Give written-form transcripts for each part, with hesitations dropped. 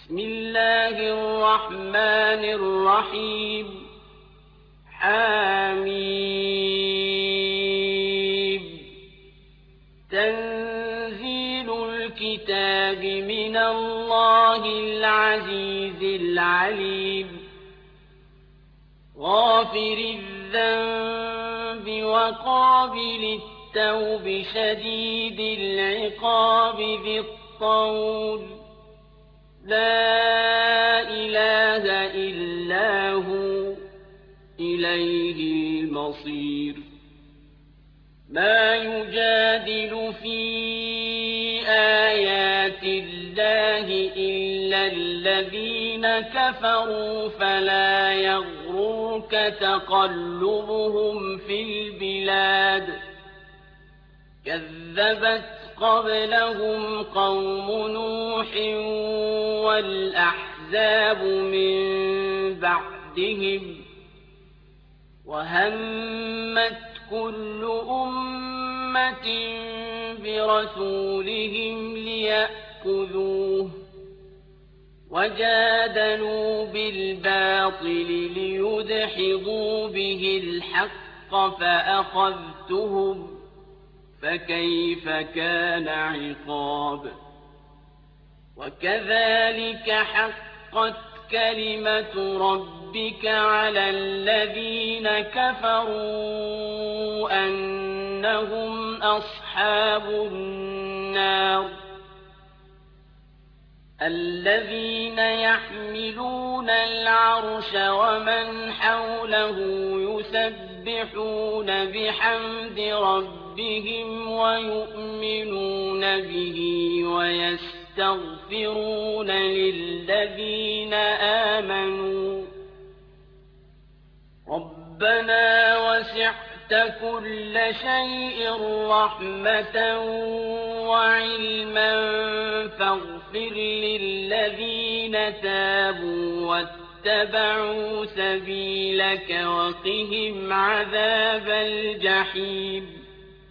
بسم الله الرحمن الرحيم حميم تنزيل الكتاب من الله العزيز العليم غافر الذنب وقابل التوب شديد العقاب ذي الطول لا إله إلا هو إليه المصير ما يجادل في آيات الله إلا الذين كفروا فلا يغررك تقلبهم في البلاد كذبت قبلهم قوم نوح والأحزاب من بعدهم وهمت كل أمة برسولهم ليأخذوه وجادلوا بالباطل ليدحضوا به الحق فأخذتهم فكيف كان عقاب وكذلك حقت كلمة ربك على الذين كفروا أنهم أصحاب النار الذين يحملون العرش ومن حوله يسبحون بحمد ربهم ويؤمنون به ويستغفرون للذين آمنوا ربنا وسعت كل شيء رحمة وعلما فاغفر للذين تابوا واتبعوا سبيلك وقهم عذاب الجحيم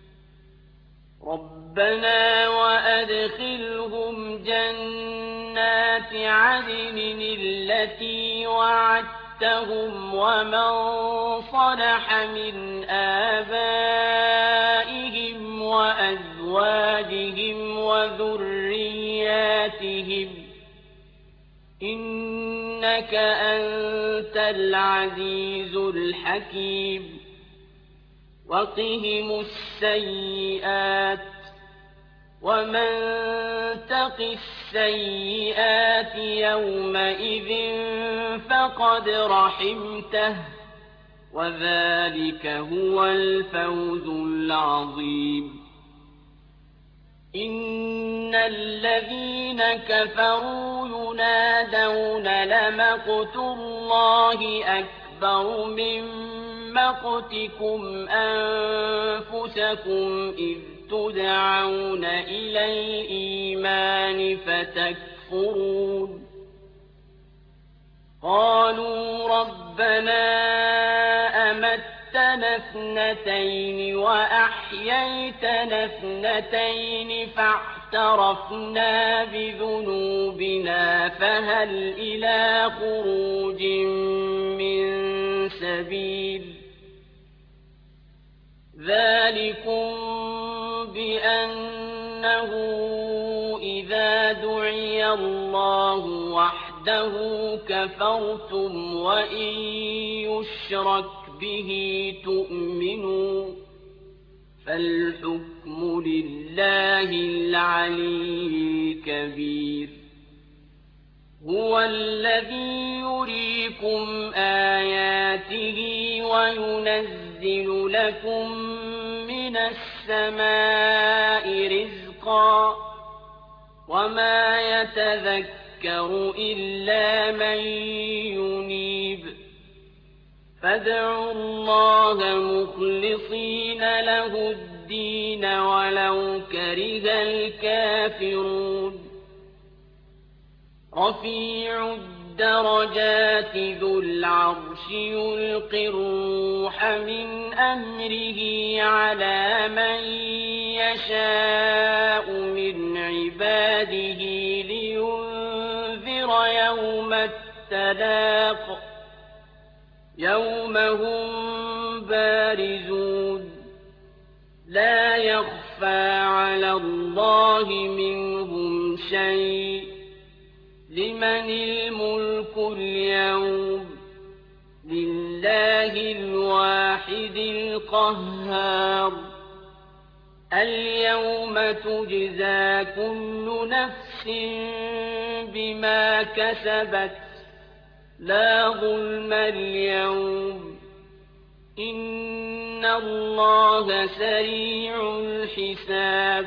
ربنا وأدخلهم جنات عدن التي وعدتهم ومن صلح من آبائهم وأزواجهم وذرياتهم إنك أنت العزيز الحكيم وقهم السيئات ومن تق السيئات يومئذ فقد رحمته وذلك هو الفوز العظيم إن الذين كفروا ينادون لمقت الله أكبر من مقتكم أنفسكم إذ تدعون إلى الإيمان فتكفرون قالوا ربنا أمتنا اثنتين وأحييتنا اثنتين فاعترفنا بذنوبنا فهل إلى خروج من سبيل ذلكم بأنه إذا دعي الله وحده كفرتم وإن يشرك به تؤمنوا فالحكم لله العلي الكبير هو الذي يريكم آياته وينزل لكم من السماء رزقا وما يتذكر إلا من ينيب فادعوا الله مخلصين له الدين ولو كره الكافرون رفيع الدرجات ذو العرش يلقي الروح من أمره على من يشاء من عباده لينذر يوم التلاق يوم هم بارزون لا يخفى على الله منهم شيء لمن الملك اليوم لله الواحد القهار اليوم تجزى كل نفس بما كسبت لا ظلم اليوم إن الله سريع الحساب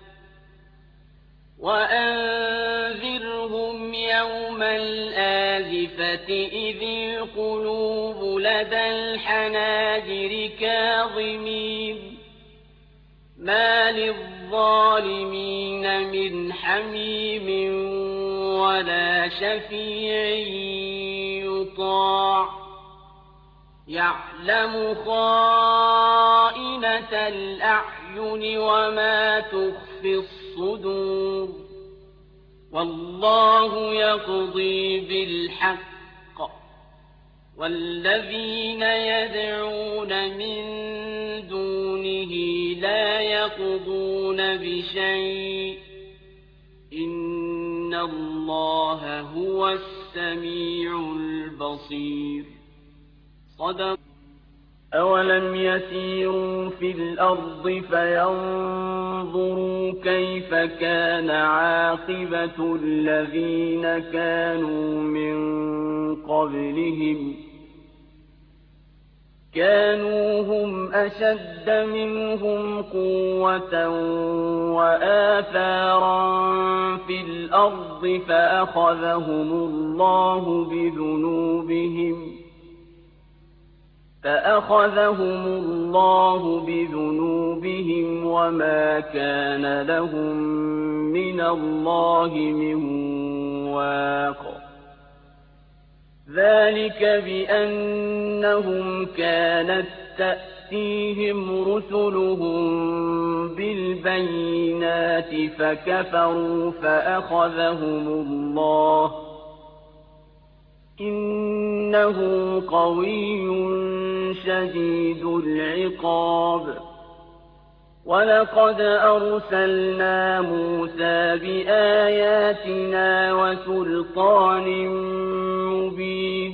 وأنذرهم يوم الآزفة إذ القلوب لدى الحناجر كاظمين ما للظالمين من حميم ولا شفيع يطاع يعلم خائنة الأعين وما تخفي الصدور والله يقضي بالحق والذين يدعون من دونه لا يقضون بشيء إن الله هو السميع البصير صدق. أولم يسيروا في الأرض فينظروا كيف كان عاقبة الذين كانوا من قبلهم كانوا هم أشد منهم قوة وآثارا في الأرض فأخذهم الله بذنوبهم وما كان لهم من الله من واق ذلك بأنهم كانت تأتيهم رسلهم بالبينات فكفروا فأخذهم الله إنه قوي شديد العقاب ولقد أرسلنا موسى بآياتنا وسلطان مبين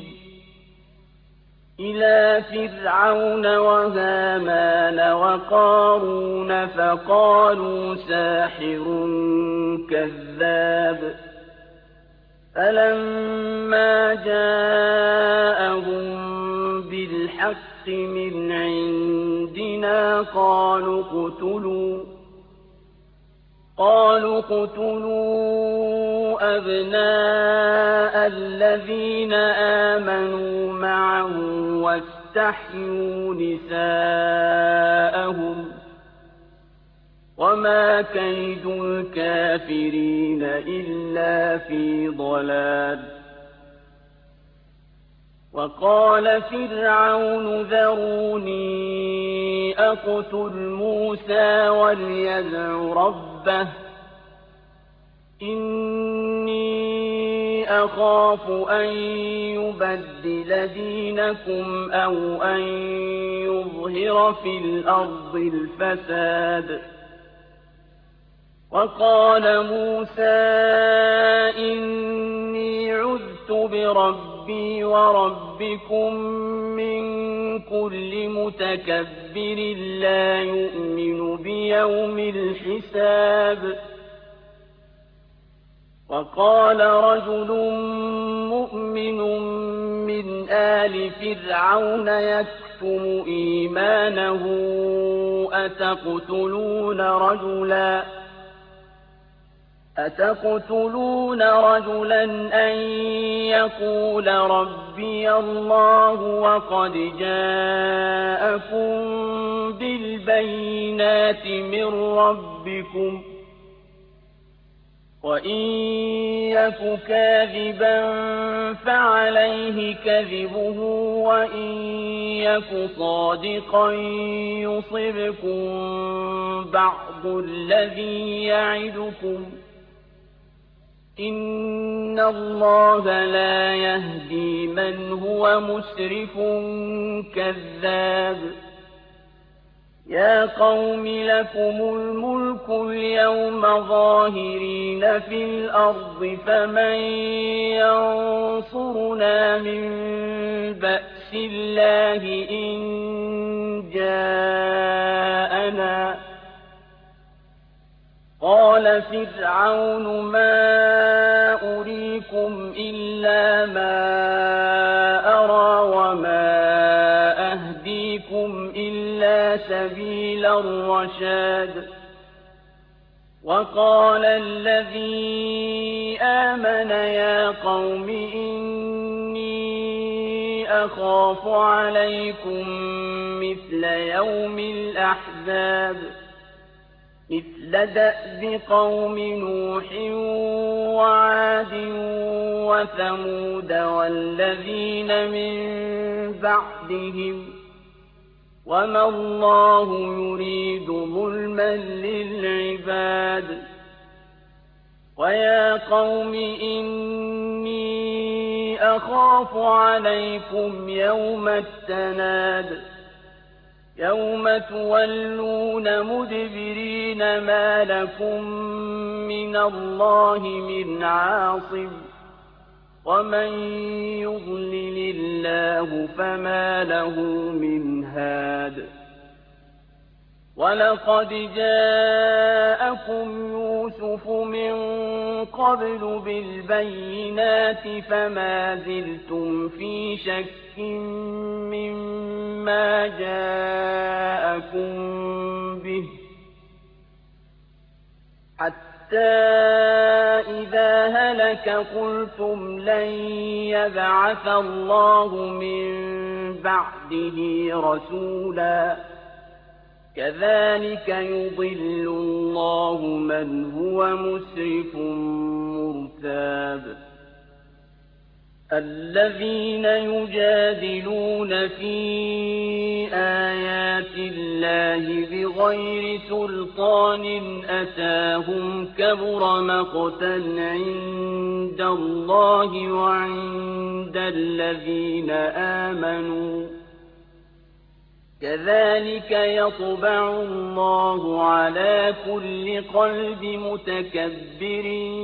إلى فرعون وهامان وقارون فقالوا ساحر كذاب فلما جاءهم بالحق من عندنا قالوا اقتلوا أبناء الذين آمنوا معه واستحيوا نساءهم وما كيد الكافرين إلا في ضلال وقال فرعون ذروني أقتل موسى وليدع ربه إني أخاف أن يبدل دينكم أو أن يظهر في الأرض الفساد وقال موسى إني عذت بربي وربكم من كل متكبر لا يؤمن بيوم الحساب وقال رجل مؤمن من آل فرعون يكتم إيمانه أتقتلون رجلا أن يقول ربي الله وقد جاءكم بالبينات من ربكم وإن يك كاذبا فعليه كذبه وإن يك صادقا يصبكم بعض الذي يعدكم إن الله لا يهدي من هو مسرف كذاب يا قوم لكم الملك اليوم ظاهرين في الأرض فمن ينصرنا من بأس الله إن جاءنا قال فرعون ما أريكم إلا ما أرى وما أهديكم إلا سبيل الرشاد وقال الذي آمن يا قوم إني أخاف عليكم مثل يوم الأحزاب مثل دأب قوم نوح وعاد وثمود والذين من بعدهم وما الله يريد ظلما للعباد ويا قوم إني أخاف عليكم يوم التناد يوم تولون مدبرين ما لكم من الله من عاصم ومن يضلل الله فما له من هاد ولقد جاءكم يوسف من قبل بالبينات فما زلتم في شك مما جاءكم به حتى إذا هلك قلتم لن يبعث الله من بعده رسولا كذلك يضل الله من هو مسرف مرتاب الذين يجادلون في آيات الله بغير سلطان أتاهم كبر مقتا عند الله وعند الذين آمنوا كذلك يطبع الله على كل قلب متكبر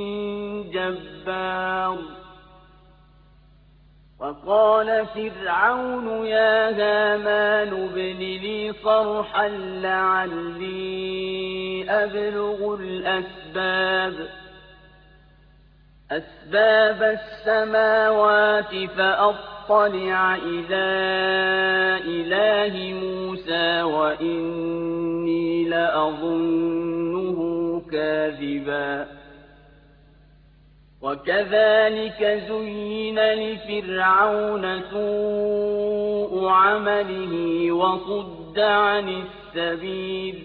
جبار وقال فرعون يا هامان ابن لي صرحا لعلي أبلغ أسباب السماوات فأطلع إلى إله موسى وإني لأظنه كاذبا وكذلك زين لفرعون سوء عمله وصد عن السبيل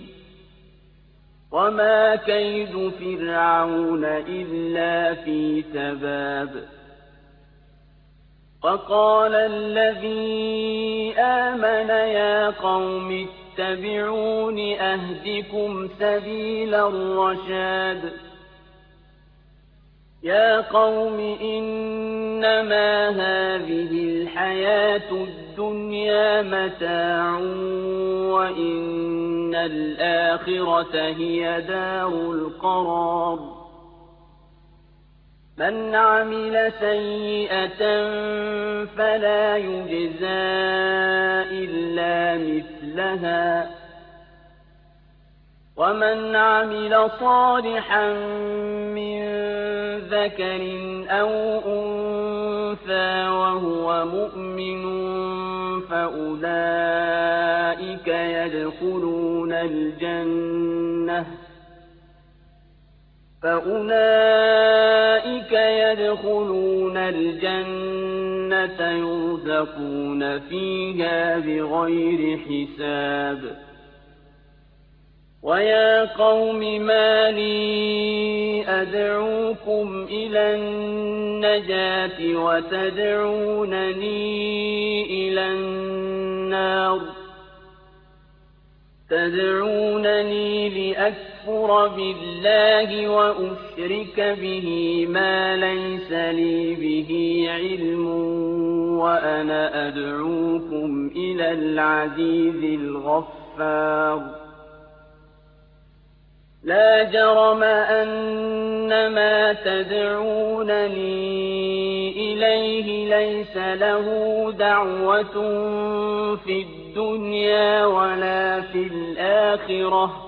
وما كيد فرعون إلا في تباب وقال الذي آمن يا قوم اتبعون أهدكم سبيل الرشاد يا قوم إنما هذه الحياة الدنيا متاع وإن الآخرة هي دار القرار من عمل سيئة فلا يجزى إلا مثلها ومن عمل صالحا من ذكر أو أنثى وهو مؤمن فأولئك يدخلون الجنة يرزقون فيها بغير حساب ويا قوم ما لي أدعوكم إلى النجاة وتدعونني إلى النار تدعونني لأكفر أكفر بالله وأشرك به ما ليس لي به علم وأنا أدعوكم إلى العزيز الغفار لا جرم أن ما تدعونني إليه ليس له دعوة في الدنيا ولا في الآخرة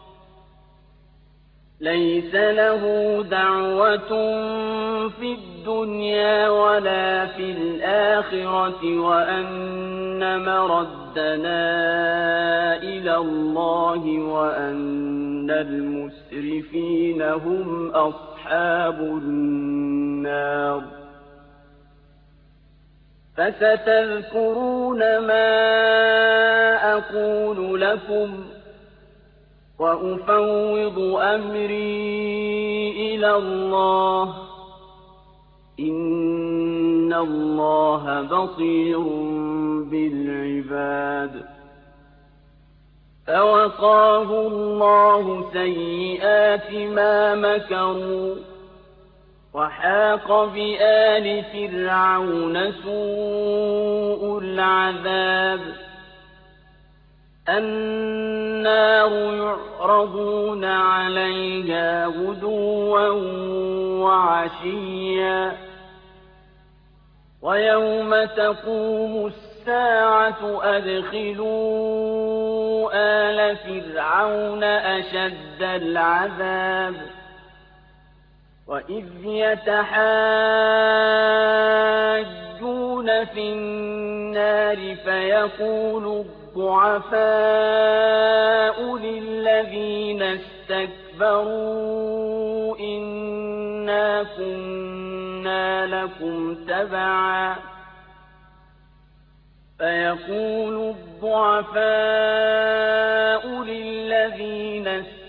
ليس له دعوة في الدنيا ولا في الآخرة وأن مردنا إلى الله وأن المسرفين هم أصحاب النار فستذكرون ما أقول لكم وأفوض أمري إلى الله إن الله بصير بالعباد فوقاه الله سيئات ما مكروا وحاق بآل فرعون سوء العذاب النار يعرضون عليها غدوا وعشيا ويوم تقوم الساعة أدخلوا آل فرعون أشد العذاب وإذ يتحاجون في النار فيقول الضعفاء للذين استكبروا إنا كنا لكم تبعا فيقول الضعفاء للذين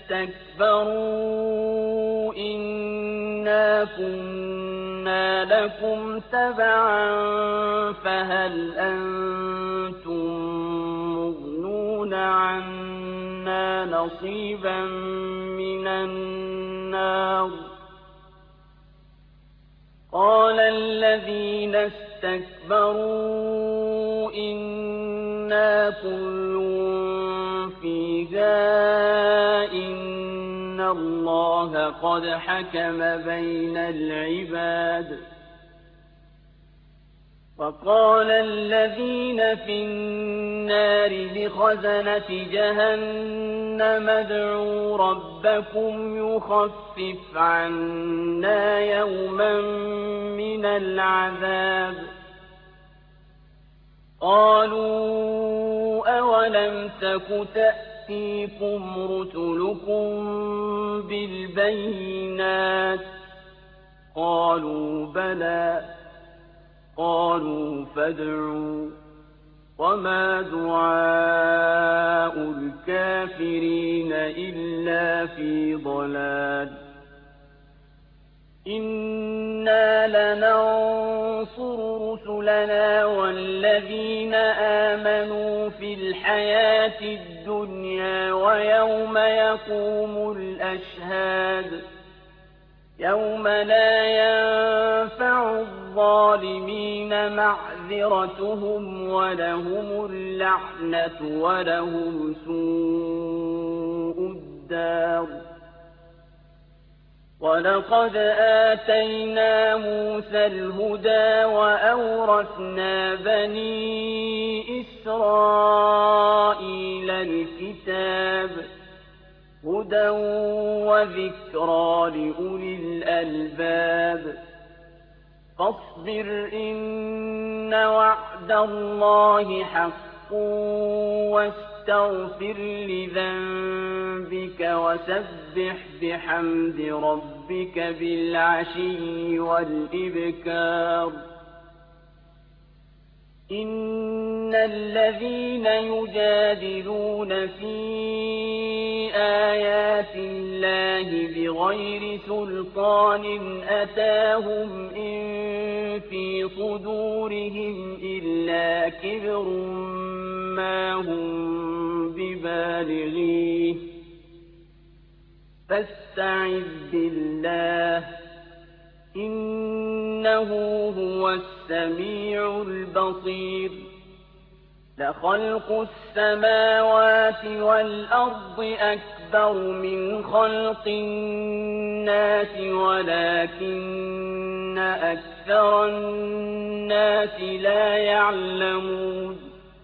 استكبروا إنا كنا لكم تبعا فهل أنتم مغنون عنا نصيبا من النار قال الذين استكبروا إنا كل فيها إن الله قد حكم بين العباد وقال الذين في النار لخزنة جهنم ادعوا ربكم يخفف عنا يوما من العذاب قالوا أولم تك تأتيكم رسلكم بالبينات قالوا بلى قالوا فادعوا وما دعاء الكافرين إلا في ضلال إنا لننصر رسلنا والذين آمنوا في الحياة الدنيا ويوم يقوم الأشهاد يوم لا ينفع الظالمين معذرتهم ولهم اللعنة ولهم سوء الدار ولقد آتينا موسى الهدى وأورثنا بني إسرائيل الكتاب هدى وذكرى لأولي الألباب فاصبر إن وعد الله حق واستغفر لذنبك وسبح بحمد ربك بالعشي والإبكار إن الذين يجادلون في آيات الله بغير سلطان أتاهم إن في صدورهم إلا كبر ما هم ببالغيه فاستعذ بالله إنه هو السميع البصير لخلق السماوات والأرض أكبر من خلق الناس ولكن أكثر الناس لا يعلمون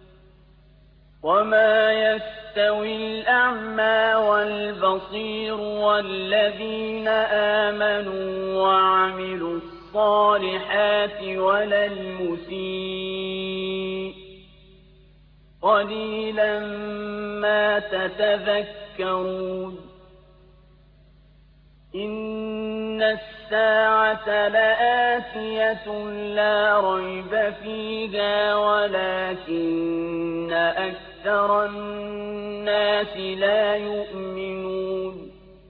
وما يستوي الأعمى والبصير والذين آمنوا وعملوا الصالحات ولا المسيء قليلا ما تتذكرون إن الساعة لآتية لا ريب فيها ولكن أكثر الناس لا يؤمنون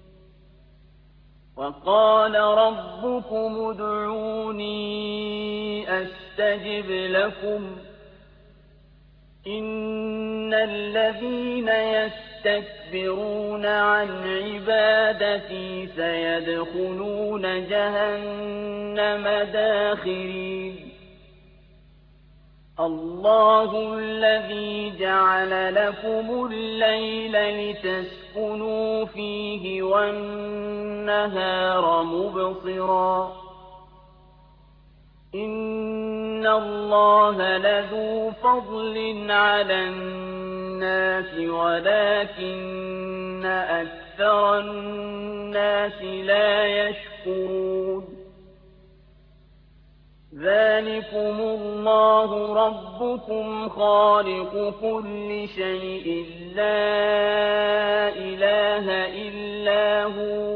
وقال ربكم ادعوني أستجب لكم إن الذين يستكبرون عن عبادتي سيدخلون جهنم داخرين الله الذي جعل لكم الليل لتسكنوا فيه والنهار مبصرا إن الله لذو فضل على الناس ولكن أكثر الناس لا يشكرون ذلكم الله ربكم خالق كل شيء لا إله إلا هو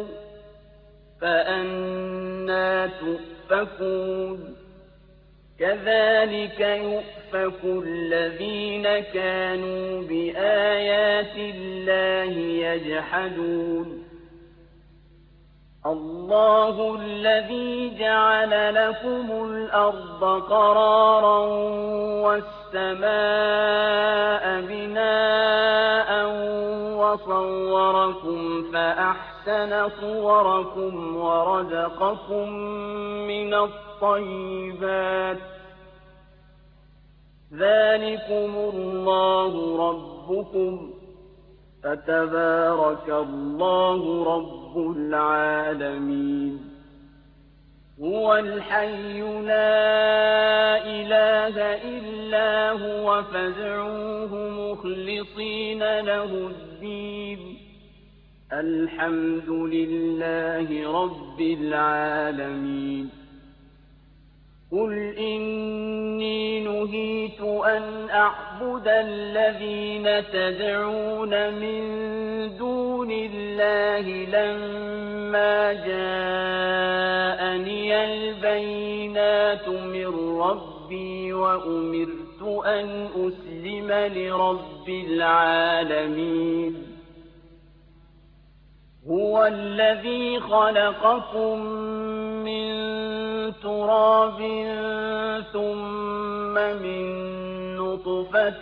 فأنى تؤفكون كذلك يؤفك الذين كانوا بآيات الله يجحدون الله الذي جعل لكم الأرض قرارا والسماء بناء وصوركم فأحسن صوركم ورزقكم من الطيبات ذلكم الله ربكم فتبارك الله رب العالمين هو الحي لا إله إلا هو فادعوه مخلصين له الدين الحمد لله رب العالمين قل إني نهيت أن أعبد الذين تدعون من دون الله لما جاءني البينات من ربي وأمرت أن أسلم لرب العالمين هو الذي خلقكم من تراب ثم من نطفة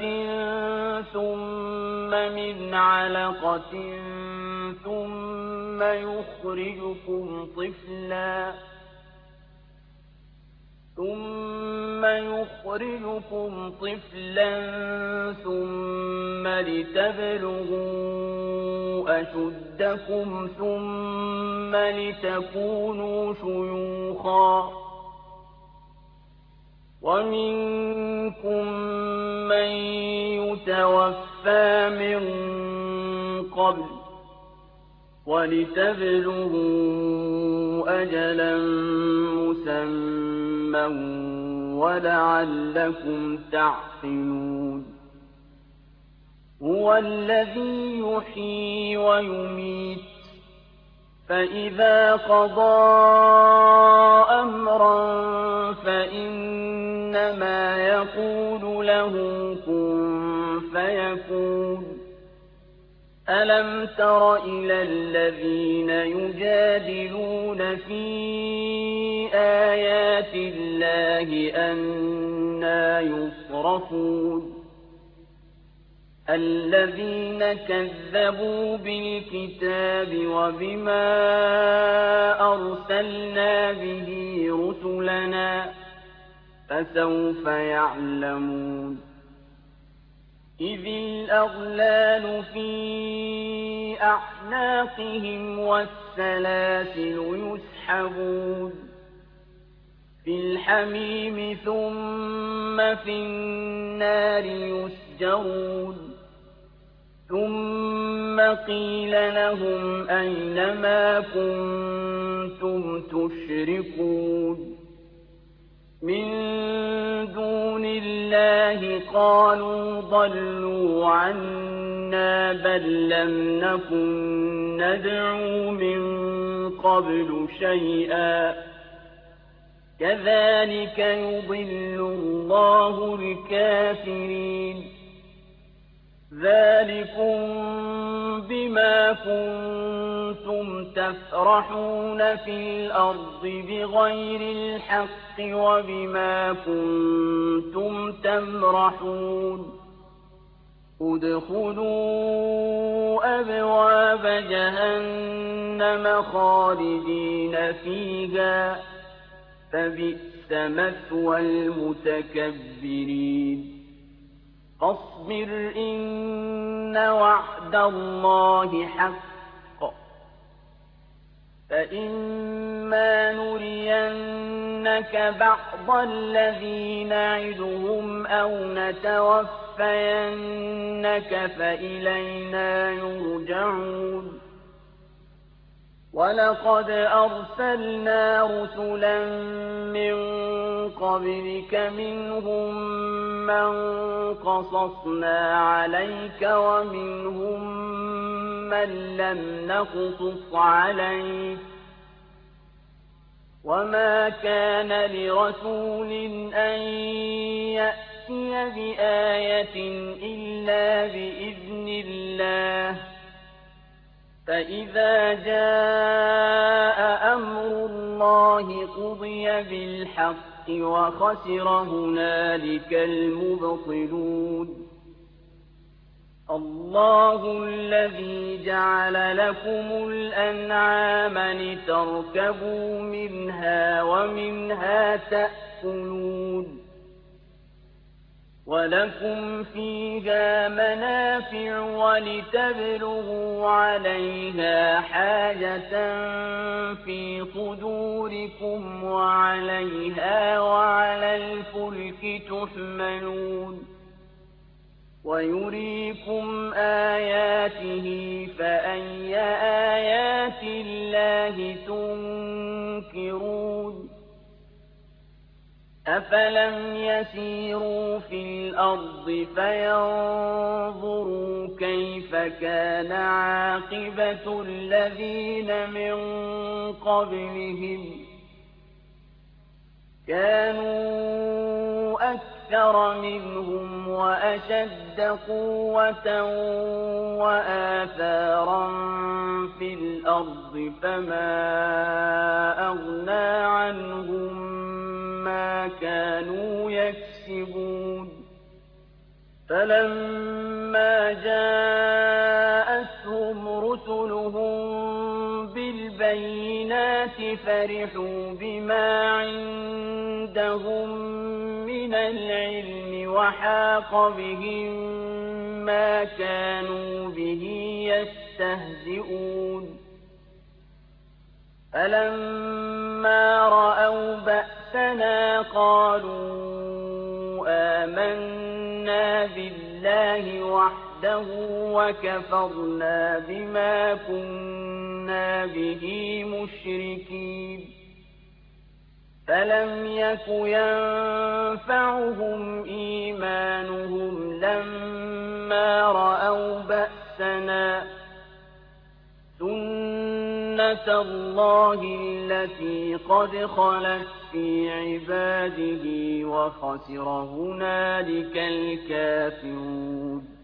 ثم من علقة ثم يخرجكم طفلا ثم لتبلغوا أشدكم ثم لتكونوا شيوخا ومنكم من يتوفى من قبل ولتبلغوا أجلا مسمى ولعلكم تعقلون هو الذي يحيي ويميت فإذا قضى أمرا فإنما يقول له كن فيكون ألم تر إلى الذين يجادلون في آيات الله أنى يصرفون الذين كذبوا بالكتاب وبما أرسلنا به رسلنا فسوف يعلمون إذ الأغلال في أعناقهم والسلاسل يسحبون في الحميم ثم في النار يسجرون ثم قيل لهم أين ما كنتم تشركون من دون الله قالوا ضلوا عنا بل لم نكن ندعو من قبل شيئا كذلك يضل الله الكافرين ذلكم بما كنتم تفرحون في الأرض بغير الحق وبما كنتم تمرحون ادخلوا أبواب جهنم خالدين فيها فبئس مثوى المتكبرين فاصبر إن وعد الله حق فإما نرينك بعض الذي نعدهم أو نتوفينك فإلينا يرجعون ولقد أرسلنا رسلا من قبلك منهم من قصصنا عليك ومنهم من لم نقصص عليك وما كان لرسول أن يأتي بآية إلا بإذن الله فإذا جاء أمر الله قضي بالحق وخسر هنالك المبطلون الله الذي جعل لكم الأنعام لتركبوا منها ومنها تأكلون ولكم فيها منافع ولتبلغوا عليها حاجة في صدوركم وعليها وعلى الفلك تحملون ويريكم آياته فأي آيات الله تنكرون أفلم يسيروا في الأرض فينظروا كيف كان عاقبة الذين من قبلهم كانوا أكثر منهم وأشد قوة وآثارا في الأرض فما أغنى عنهم ما كانوا يكسبون فلما جاءتهم رسلهم بالبينات فرحوا بما عندهم من العلم وحاق بهم ما كانوا به يستهزئون فلما رأوا بأسنا قالوا آمنا بالله وحده وكفرنا بما كنا به مشركين فلم يك ينفعهم إيمانهم لما رأوا بأسنا سنة الله التي قد خلت في عباده وخسر هنالك الكافرون